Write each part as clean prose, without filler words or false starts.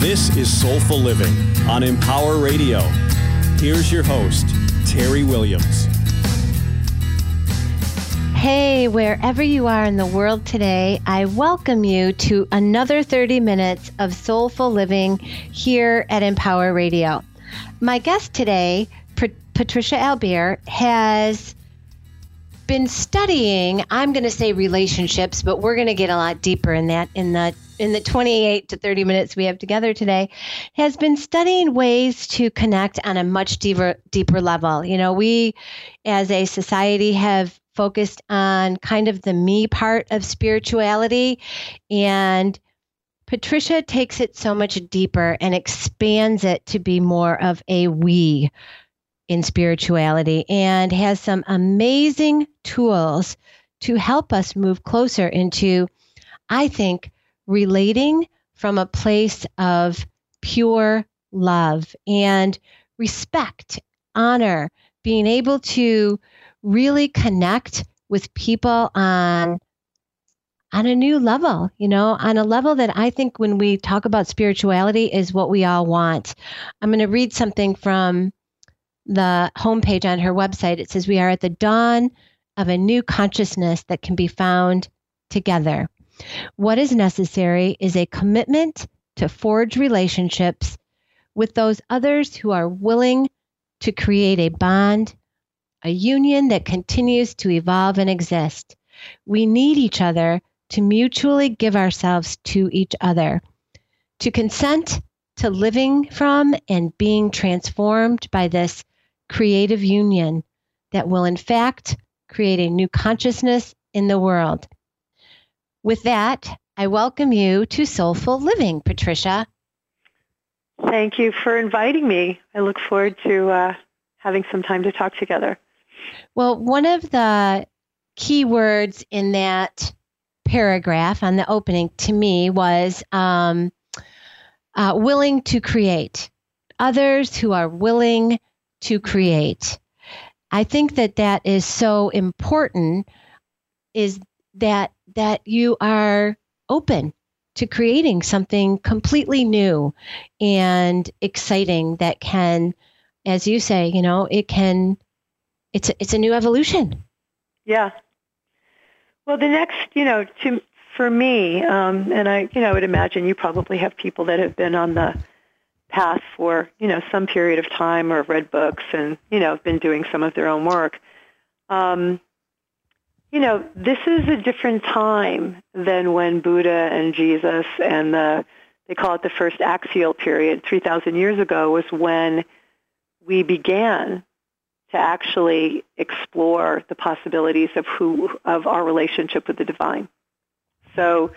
This is Soulful Living on Empower Radio. Here's your host, Terry Williams. Hey, wherever you are in the world today, I welcome you to another 30 minutes of Soulful Living here at Empower Radio. My guest today, Patricia Albert, has been studying, I'm going to say relationships, but we're going to get a lot deeper in that in the 28 to 30 minutes we have together today, has been studying ways to connect on a much deeper level. You know, we as a society have focused on kind of the me part of spirituality, and Patricia takes it so much deeper and expands it to be more of a we in spirituality, and has some amazing tools to help us move closer into, I think, relating from a place of pure love and respect, honor, being able to really connect with people on a new level, you know, on a level that I think when we talk about spirituality is what we all want. I'm going to read something from the homepage on her website. It says, "We are at the dawn of a new consciousness that can be found together. What is necessary is a commitment to forge relationships with those others who are willing to create a bond, a union that continues to evolve and exist. We need each other to mutually give ourselves to each other, to consent to living from and being transformed by this creative union that will in fact create a new consciousness in the world." With that, I welcome you to Soulful Living, Patricia. Thank you for inviting me. I look forward to having some time to talk together. Well, one of the key words in that paragraph on the opening to me was willing to create. Others who are willing to create. I think that is so important, is that you are open to creating something completely new and exciting that can, as you say, you know, it's a new evolution. Yeah. Well, the next, for me, and I would imagine you probably have people that have been on the path for, some period of time or read books and, been doing some of their own work. This is a different time than when Buddha and Jesus and they call it the first axial period, 3,000 years ago, was when we began to actually explore the possibilities of our relationship with the divine. So,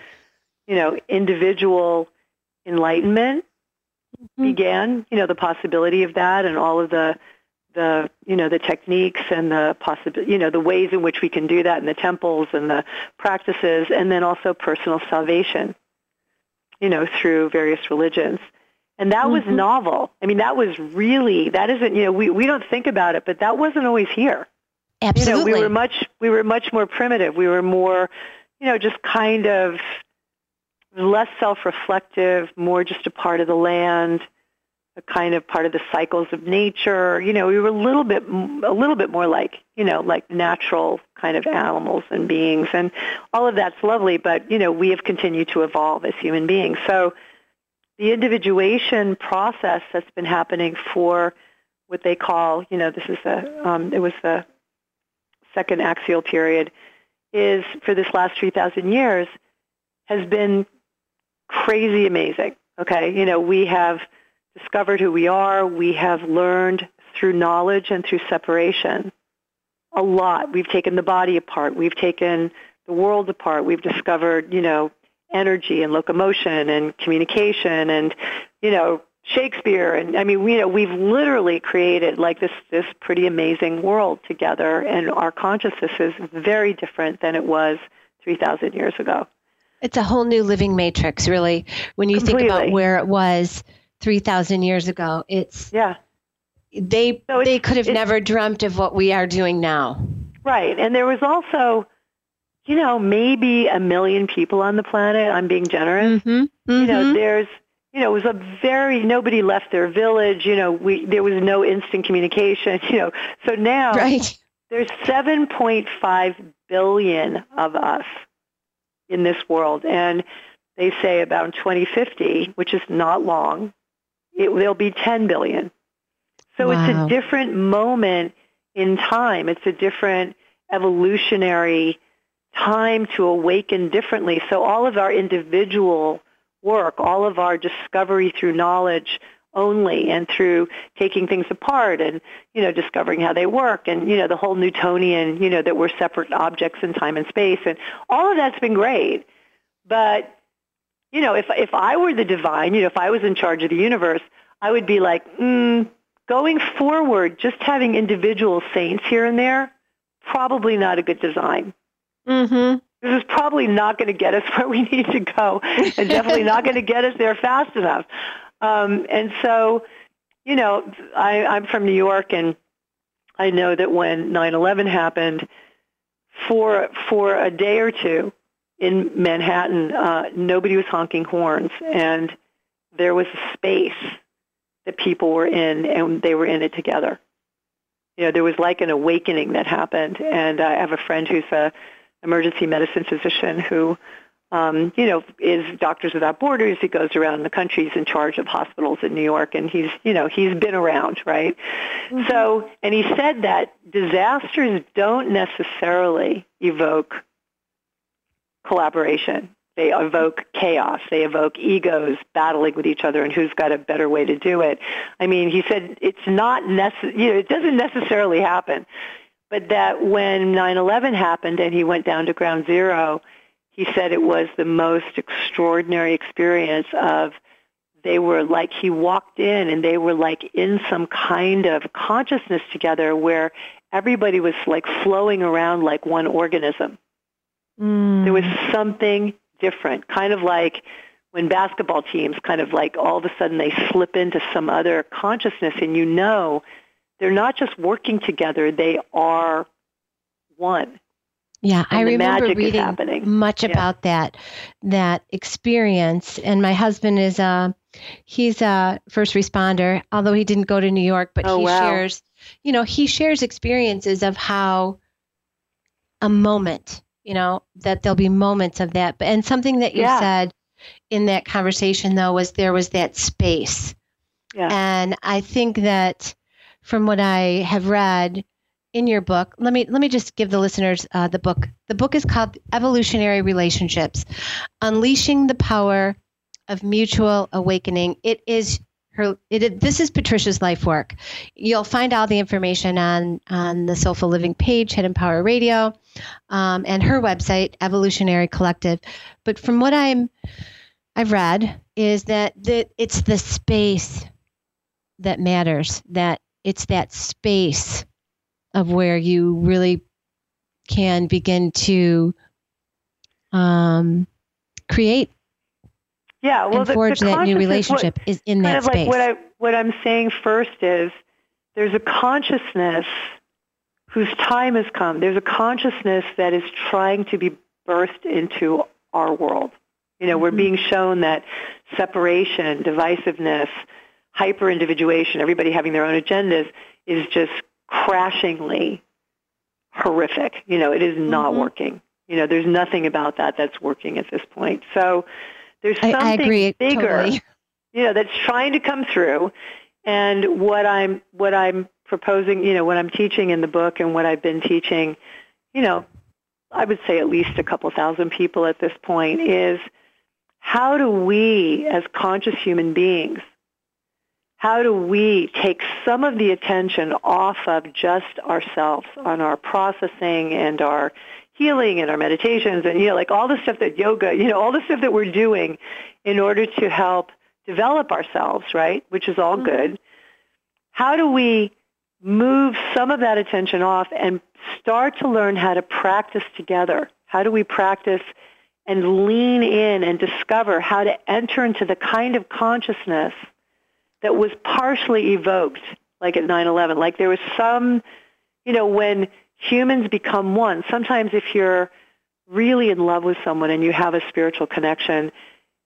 individual enlightenment began, the possibility of that and all of the techniques and the ways in which we can do that in the temples and the practices, and then also personal salvation, through various religions. And that was novel. I mean, that isn't, we don't think about it, but that wasn't always here. Absolutely. We were much more primitive. We were more, just kind of less self-reflective, more just a part of the land, a kind of part of the cycles of nature. We were a little bit more like natural kind of animals and beings, and all of that's lovely. But we have continued to evolve as human beings. So the individuation process that's been happening for what they call, this is it was the second axial period, is for this last 3,000 years has been crazy amazing. Okay, we have discovered who we are. We have learned through knowledge and through separation a lot. We've taken the body apart. We've taken the world apart. We've discovered, energy and locomotion and communication and, Shakespeare. And I mean, we've literally created like this pretty amazing world together. And our consciousness is very different than it was 3,000 years ago. It's a whole new living matrix, really. When you think about where it was 3,000 years ago, they could have never dreamt of what we are doing now. Right. And there was also, maybe 1 million people on the planet. I'm being generous. There's, it was nobody left their village. There was no instant communication. So now Right. there's 7.5 billion of us in this world, and they say about 2050, which is not long, there'll be 10 billion. So Wow. It's a different moment in time. It's a different evolutionary time to awaken differently. So all of our individual work, all of our discovery through knowledge only and through taking things apart and, discovering how they work and, the whole Newtonian, that we're separate objects in time and space, and all of that's been great. But, if I were the divine, if I was in charge of the universe, I would be like, going forward, just having individual saints here and there, probably not a good design. Mm-hmm. This is probably not going to get us where we need to go, and definitely not going to get us there fast enough. And so, I'm from New York, and I know that when 9/11 happened, for a day or two in Manhattan, nobody was honking horns, and there was a space that people were in, and they were in it together. There was like an awakening that happened, and I have a friend who's a emergency medicine physician who, is Doctors Without Borders. He goes around the country. He's in charge of hospitals in New York, and he's been around, right? Mm-hmm. So, and he said that disasters don't necessarily evoke collaboration. They evoke chaos. They evoke egos battling with each other and who's got a better way to do it. I mean, he said it's not it doesn't necessarily happen. But that when 9/11 happened and he went down to ground zero, he said it was the most extraordinary experience of they were like, he walked in and they were like in some kind of consciousness together where everybody was like flowing around like one organism. There was something different, kind of like when basketball teams kind of like all of a sudden they slip into some other consciousness and they're not just working together, they are one. Yeah, and I remember reading much about that experience. And my husband he's a first responder, although he didn't go to New York, but he shares experiences of how a moment, that there'll be moments of that. And something that you said in that conversation, though, was there was that space. Yeah. And I think that from what I have read in your book, let me just give the listeners the book. The book is called Evolutionary Relationships, Unleashing the Power of Mutual Awakening. This is Patricia's life work. You'll find all the information on the Soulful Living page, Hidden Power Radio, and her website, Evolutionary Collective. But from what I've read is that it's the space that matters, that it's that space of where you really can begin to create and forge that new relationship is in that space. Like what I'm saying first is there's a consciousness whose time has come. There's a consciousness that is trying to be birthed into our world. We're being shown that separation, divisiveness, hyper-individuation, everybody having their own agendas is just crashingly horrific. It is not working. There's nothing about that that's working at this point. So there's something bigger, totally. That's trying to come through. And what I'm proposing, what I'm teaching in the book and what I've been teaching, I would say at least a couple thousand people at this point is how do we as conscious human beings, how do we take some of the attention off of just ourselves on our processing and our healing and our meditations and, like all the stuff that yoga, all the stuff that we're doing in order to help develop ourselves, right, which is all good. How do we move some of that attention off and start to learn how to practice together? How do we practice and lean in and discover how to enter into the kind of consciousness that was partially evoked, like at 9/11. Like there was some, when humans become one, sometimes if you're really in love with someone and you have a spiritual connection,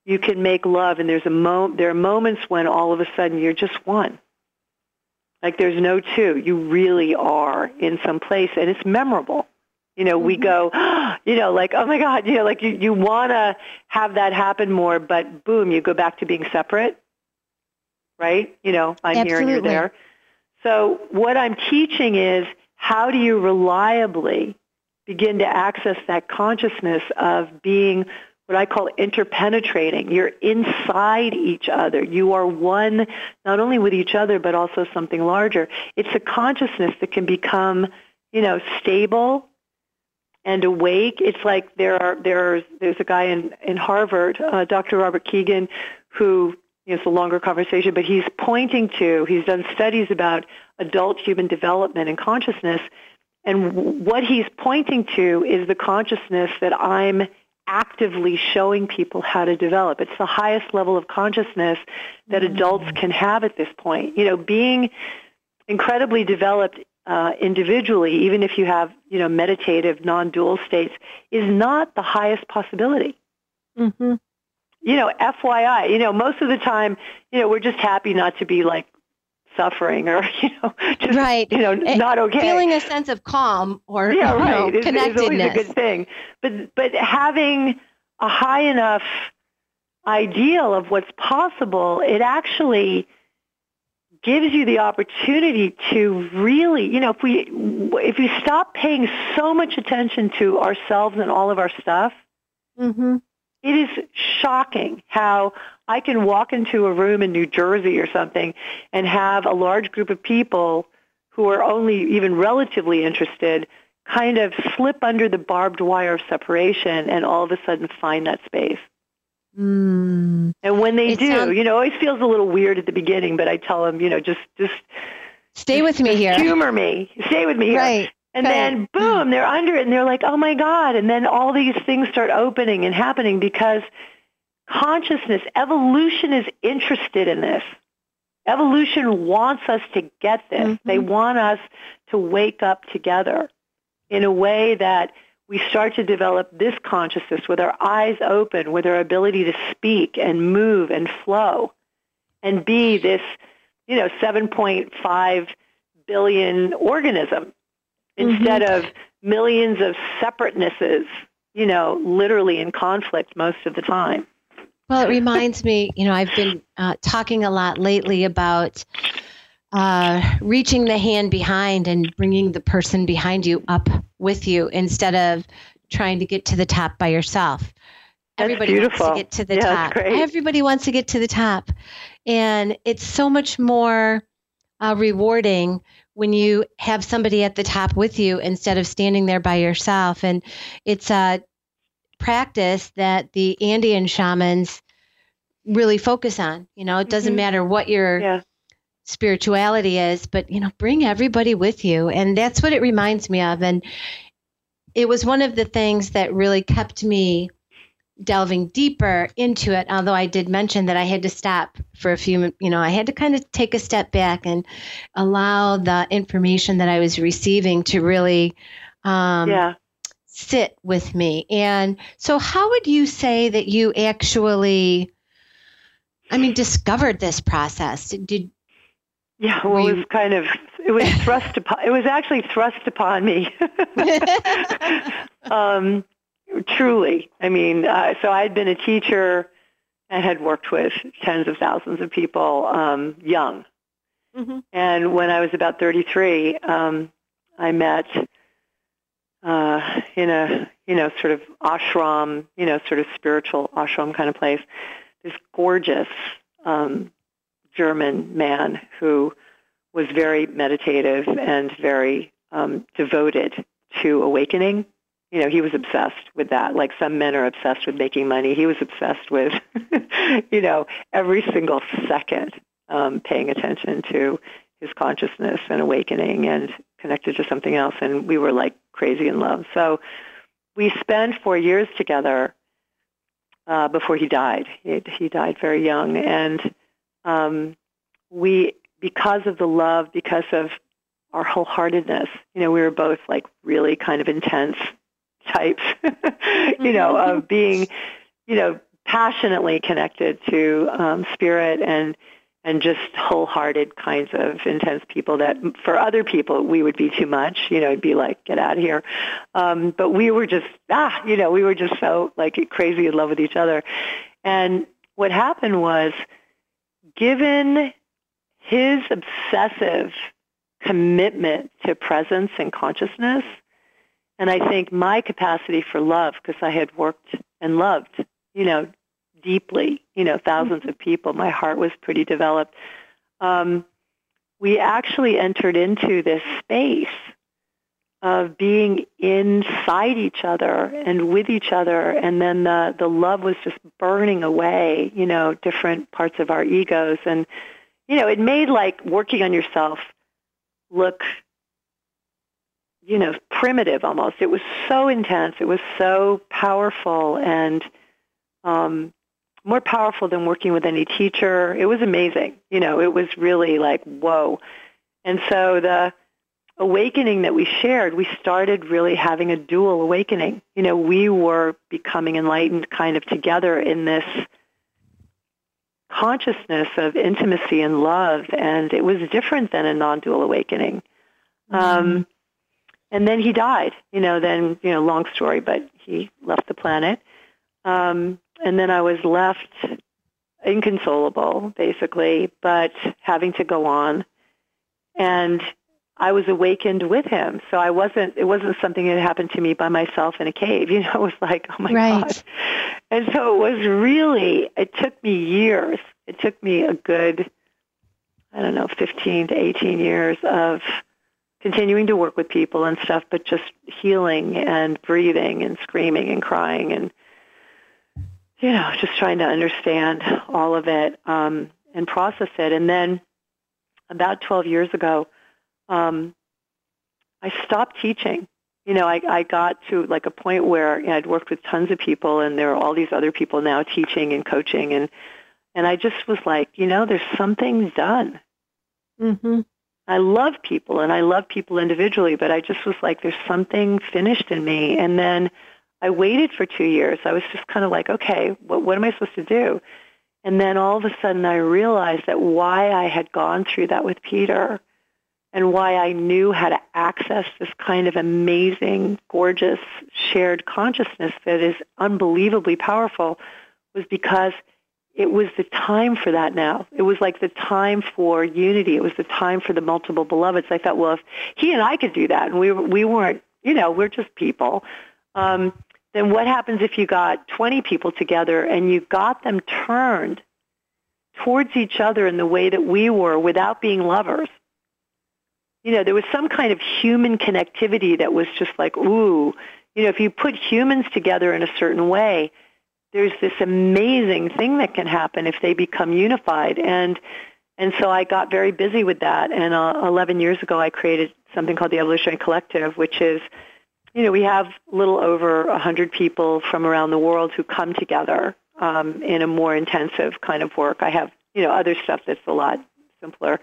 you can make love, and there are moments when all of a sudden you're just one. Like there's no two. You really are in some place, and it's memorable. We go, like, oh my God, like you want to have that happen more, but boom, you go back to being separate, right? I'm Absolutely. here and you're there. So what I'm teaching is how do you reliably begin to access that consciousness of being what I call interpenetrating. You're inside each other. You are one, not only with each other, but also something larger. It's a consciousness that can become, stable and awake. It's like there's a guy in Harvard, Dr. Robert Keegan, who, it's a longer conversation, but he's done studies about adult human development and consciousness, and what he's pointing to is the consciousness that I'm actively showing people how to develop. It's the highest level of consciousness that adults can have at this point. Being incredibly developed individually, even if you have, meditative, non-dual states, is not the highest possibility. Mm-hmm. FYI, most of the time, we're just happy not to be like suffering or, just, right. Not okay. Feeling a sense of calm or connectedness. Is always a good thing. But having a high enough ideal of what's possible, it actually gives you the opportunity to really, if you stop paying so much attention to ourselves and all of our stuff, mm-hmm. It is shocking how I can walk into a room in New Jersey or something and have a large group of people who are only even relatively interested kind of slip under the barbed wire of separation and all of a sudden find that space. Mm. And when they do, it always feels a little weird at the beginning, but I tell them, just stay with me here. Humor me. Stay with me here. Right. And then, boom, they're under it, and they're like, oh, my God. And then all these things start opening and happening because consciousness, evolution is interested in this. Evolution wants us to get this. Mm-hmm. They want us to wake up together in a way that we start to develop this consciousness with our eyes open, with our ability to speak and move and flow and be this, 7.5 billion organism. Instead of millions of separatenesses, literally in conflict most of the time. Well, it reminds me, I've been talking a lot lately about reaching the hand behind and bringing the person behind you up with you instead of trying to get to the top by yourself. Everybody beautiful. Wants to get to the top. Everybody wants to get to the top. And it's so much more rewarding when you have somebody at the top with you instead of standing there by yourself. And it's a practice that the Andean shamans really focus on. It doesn't matter what your spirituality is, but, bring everybody with you. And that's what it reminds me of. And it was one of the things that really kept me delving deeper into it, although I did mention that I had to stop for a few, I had to kind of take a step back and allow the information that I was receiving to really sit with me. And so how would you say that you actually, discovered this process? It was actually thrust upon me. Truly. So I'd been a teacher and had worked with tens of thousands of people young. Mm-hmm. And when I was about 33, I met in a, sort of ashram, sort of spiritual ashram kind of place, this gorgeous German man who was very meditative and very devoted to awakening. He was obsessed with that. Like some men are obsessed with making money. He was obsessed with, every single second paying attention to his consciousness and awakening and connected to something else. And we were like crazy in love. So we spent 4 years together before he died. He died very young. And because of the love, because of our wholeheartedness, we were both like really kind of intense types, of being, passionately connected to spirit and just wholehearted kinds of intense people that for other people we would be too much. It'd be like, get out of here. But we were just, we were just so like crazy in love with each other. And what happened was, given his obsessive commitment to presence and consciousness, and I think my capacity for love, because I had worked and loved, deeply, thousands of people. My heart was pretty developed. We actually entered into this space of being inside each other and with each other, and then the love was just burning away, different parts of our egos. And, it made like working on yourself look, primitive almost. It was so intense. It was so powerful and more powerful than working with any teacher. It was amazing. It was really like, whoa. And so the awakening that we shared, we started really having a dual awakening. We were becoming enlightened kind of together in this consciousness of intimacy and love, and it was different than a non-dual awakening. And then he died, long story, but he left the planet. And then I was left inconsolable, basically, but having to go on. And I was awakened with him. So it wasn't something that happened to me by myself in a cave. It was like, oh my God. And so it took me years. It took me a good, 15 to 18 years of continuing to work with people and stuff, but just healing and breathing and screaming and crying and, just trying to understand all of it and process it. And then about 12 years ago, I stopped teaching. I got to like a point where I'd worked with tons of people, and there are all these other people now teaching and coaching, and I just was like, there's something done. Mm-hmm. I love people, and I love people individually, but I just was like, there's something finished in me. And then I waited for 2 years. I was just kind of like, okay, what am I supposed to do? And then all of a sudden I realized that why I had gone through that with Peter and why I knew how to access this kind of amazing, gorgeous, shared consciousness that is unbelievably powerful was because it was the time for that now. It was like the time for unity. It was the time for the multiple beloveds. I thought, well, if he and I could do that, and we weren't, we're just people, then what happens if you got 20 people together and you got them turned towards each other in the way that we were without being lovers? There was some kind of human connectivity that was just like, ooh, if you put humans together in a certain way, there's this amazing thing that can happen if they become unified. And so I got very busy with that. And 11 years ago, I created something called the Evolutionary Collective, which is, we have a little over 100 people from around the world who come together in a more intensive kind of work. I have, other stuff that's a lot simpler.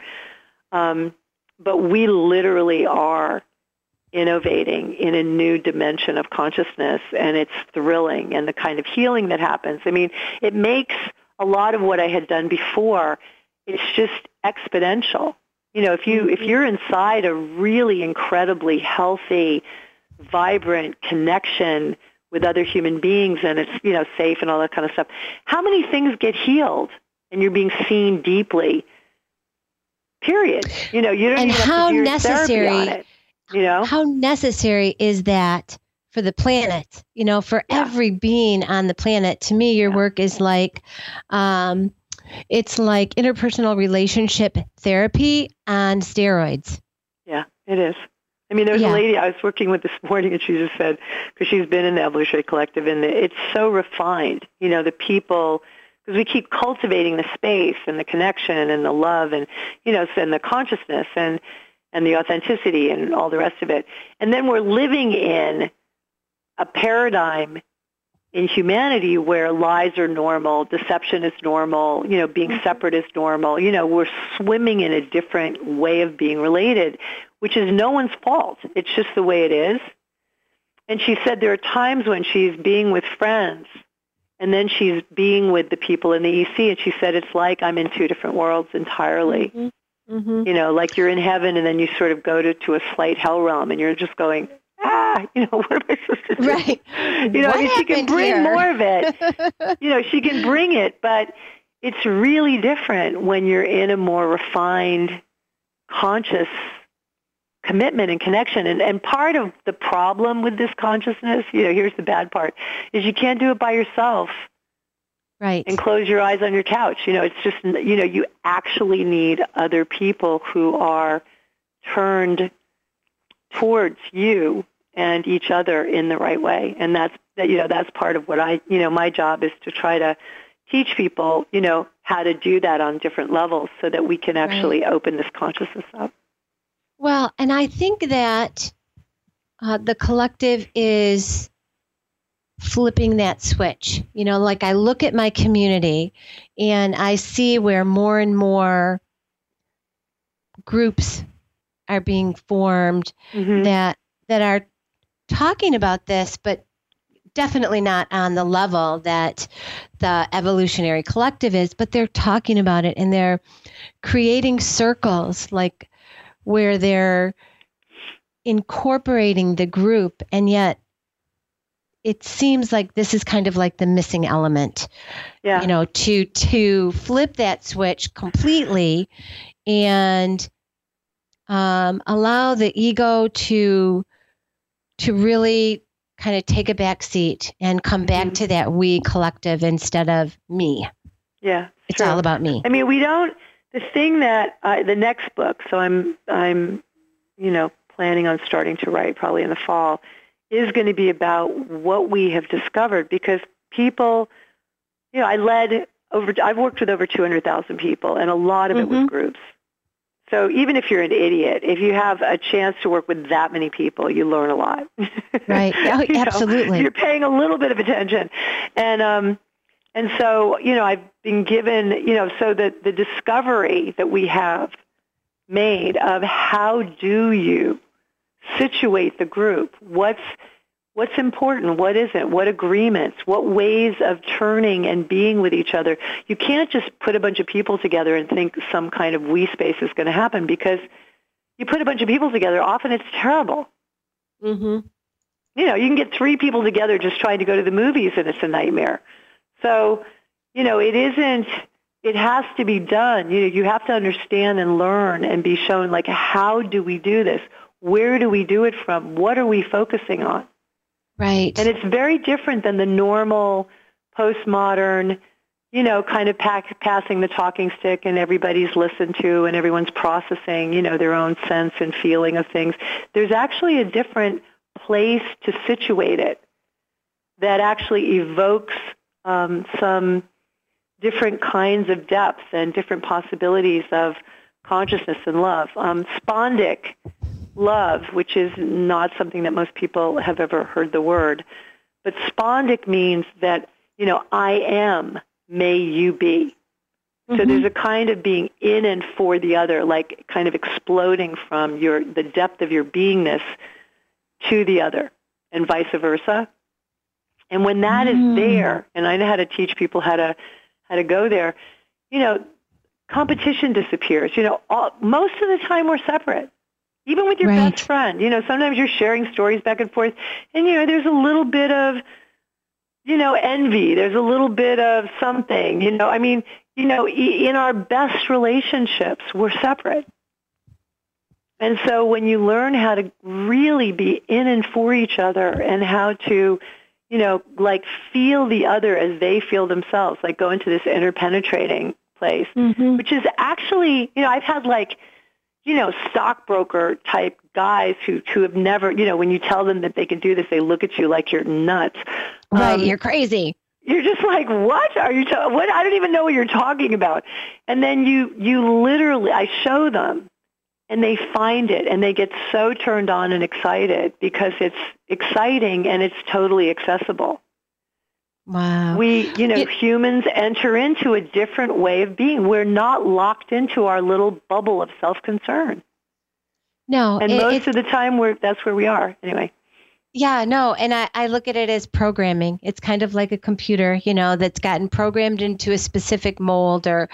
But we literally are innovating in a new dimension of consciousness, and it's thrilling, and the kind of healing that happens. I mean, it makes a lot of what I had done before, it's just exponential. If you're inside a really incredibly healthy, vibrant connection with other human beings, and it's, safe and all that kind of stuff, how many things get healed and you're being seen deeply, period. You don't even have to do your therapy on it. How necessary is that for the planet? For every being on the planet. To me, your work is like, it's like interpersonal relationship therapy on steroids. Yeah, it is. I mean, there's a lady I was working with this morning, and she just said, because she's been in the Evolutionary Collective, and it's so refined, the people, because we keep cultivating the space and the connection and the love and, and the consciousness and the authenticity and all the rest of it. And then we're living in a paradigm in humanity where lies are normal, deception is normal, being separate is normal. We're swimming in a different way of being related, which is no one's fault. It's just the way it is. And she said there are times when she's being with friends And then she's being with the people in the EC, and she said, it's like I'm in two different worlds entirely. Mm-hmm. Mm-hmm. You know, like you're in heaven, and then you sort of go to a slight hell realm, and you're just going, you know, what am I supposed to do? Right. You know, What I mean, she can bring here? more of it. You know, she can bring it, but it's really different when you're in a more refined, conscious commitment and connection. And part of the problem with this consciousness, you know, here's the bad part, is you can't do it by yourself. Right. And close your eyes on your couch. You know, it's just, you know, you actually need other people who are turned towards you and each other in the right way. And that's part of what my job is to try to teach people, you know, how to do that on different levels so that we can actually open this consciousness up. Well, and I think that the collective is flipping that switch. You know, like I look at my community and I see where more and more groups are being formed that are talking about this, but definitely not on the level that the evolutionary collective is, but they're talking about it and they're creating circles like where they're incorporating the group, and yet it seems like this is kind of like the missing element, you know, to flip that switch completely and allow the ego to really kind of take a back seat and come back to that we collective instead of me. Yeah, it's all about me. I mean, the thing that the next book, so I'm you know, planning on starting to write probably in the fall, is going to be about what we have discovered, because people, you know, I've worked with over 200,000 people, and a lot of it was groups. So even if you're an idiot, if you have a chance to work with that many people, you learn a lot. Right. Oh, absolutely. You're paying a little bit of attention. And so, you know, I've been given, you know, so that the discovery that we have made of how do you situate the group, what's important, what isn't, what agreements, what ways of turning and being with each other. You can't just put a bunch of people together and think some kind of we space is going to happen, because you put a bunch of people together, often it's terrible. Mm-hmm. You know, you can get 3 people together just trying to go to the movies, and it's a nightmare. So, you know, it has to be done. You know, you have to understand and learn and be shown, like, how do we do this? Where do we do it from? What are we focusing on? Right. And it's very different than the normal postmodern, you know, kind of passing the talking stick and everybody's listened to and everyone's processing, you know, their own sense and feeling of things. There's actually a different place to situate it that actually evokes some different kinds of depth and different possibilities of consciousness and love. Spondic love, which is not something that most people have ever heard the word, but spondic means that, you know, I am, may you be. So there's a kind of being in and for the other, like kind of exploding from the depth of your beingness to the other, and vice versa. And when that is there, and I know how to teach people how to go there, you know, competition disappears. You know, most of the time we're separate. Even with your best friend, you know, sometimes you're sharing stories back and forth, and, you know, there's a little bit of, you know, envy. There's a little bit of something, you know. I mean, you know, in our best relationships, we're separate. And so when you learn how to really be in and for each other and how to, you know, like feel the other as they feel themselves, like go into this interpenetrating place, which is actually, you know, I've had like, you know, stockbroker type guys who have never, you know, when you tell them that they can do this, they look at you like you're nuts. Right, you're crazy. You're just like, what are you what? I don't even know what you're talking about. And then you literally, I show them, and they find it, and they get so turned on and excited because it's exciting and it's totally accessible. Wow. We, you know, humans enter into a different way of being. We're not locked into our little bubble of self-concern. No. And most of the time, that's where we are. Anyway. Yeah, no, and I look at it as programming. It's kind of like a computer, that's gotten programmed into a specific mold, or,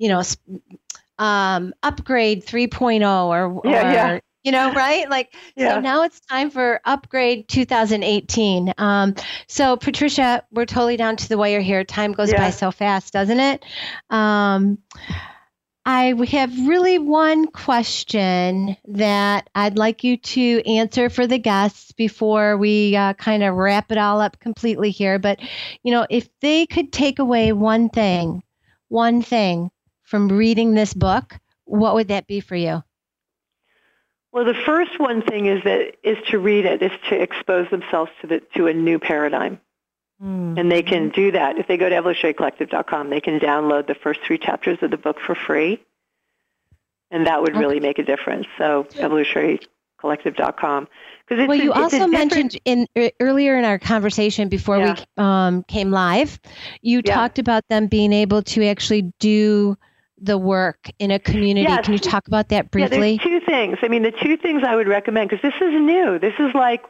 upgrade 3.0 or right? So now it's time for upgrade 2018. So Patricia, we're totally down to the wire here. Time goes by so fast, doesn't it? I have really one question that I'd like you to answer for the guests before we kind of wrap it all up completely here. But, if they could take away one thing from reading this book, what would that be for you? Well, the first one thing is to read it, is to expose themselves to a new paradigm. And they can do that. If they go to evolutionarycollective.com, they can download the first 3 chapters of the book for free. And that would really make a difference. So evolutionarycollective.com. Well, you also mentioned earlier in our conversation before we came live, you talked about them being able to actually do the work in a community. Yes. Can you talk about that briefly? Yeah, there's 2 things. I mean, the 2 things I would recommend, because this is new. This is like,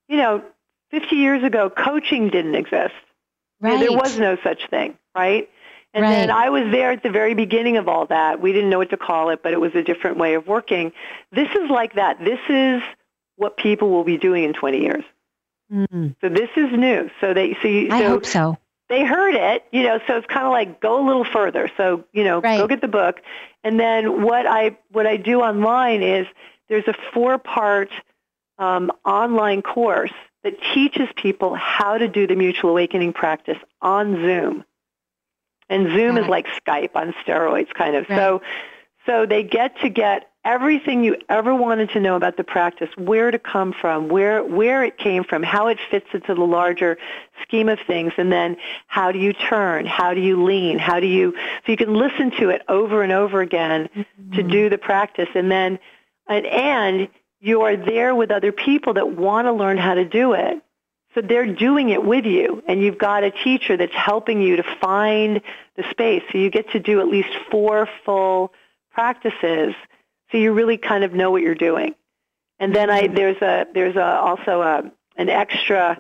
50 years ago, coaching didn't exist. Right. There was no such thing, right? And then I was there at the very beginning of all that. We didn't know what to call it, but it was a different way of working. This is like that. This is what people will be doing in 20 years. So this is new. I hope so. They heard it, so it's kind of like go a little further. So, go get the book. And then what I do online is there's a 4-part online course that teaches people how to do the mutual awakening practice on Zoom. And Zoom is like Skype on steroids, kind of. Right. So they get everything you ever wanted to know about the practice, where to come from, where it came from, how it fits into the larger scheme of things, and then how do you turn, how do you lean, so you can listen to it over and over again to do the practice. And then, and you are there with other people that want to learn how to do it. So they're doing it with you, and you've got a teacher that's helping you to find the space. So you get to do at least 4 full practices, so you really kind of know what you're doing. And then there's also an extra,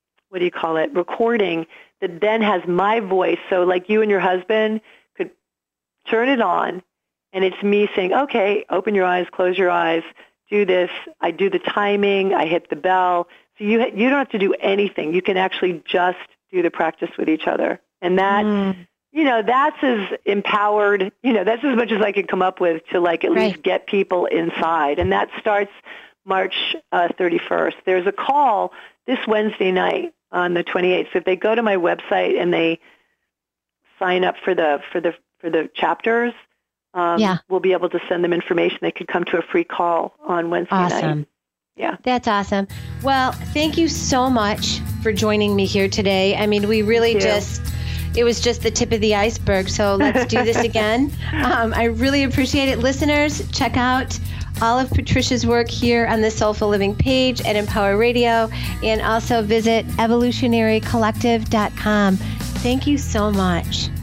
recording that then has my voice. So like you and your husband could turn it on, and it's me saying, okay, open your eyes, close your eyes, do this. I do the timing. I hit the bell. So you don't have to do anything. You can actually just do the practice with each other. And that, that's as empowered, that's as much as I could come up with to at least get people inside. And that starts March 31st. There's a call this Wednesday night on the 28th. So if they go to my website and they sign up for the chapters, we'll be able to send them information. They could come to a free call on Wednesday night. Yeah. That's awesome. Well, thank you so much for joining me here today. I mean, we really it was just the tip of the iceberg. So let's do this again. I really appreciate it. Listeners, check out all of Patricia's work here on the Soulful Living page at Empower Radio, and also visit evolutionarycollective.com. Thank you so much.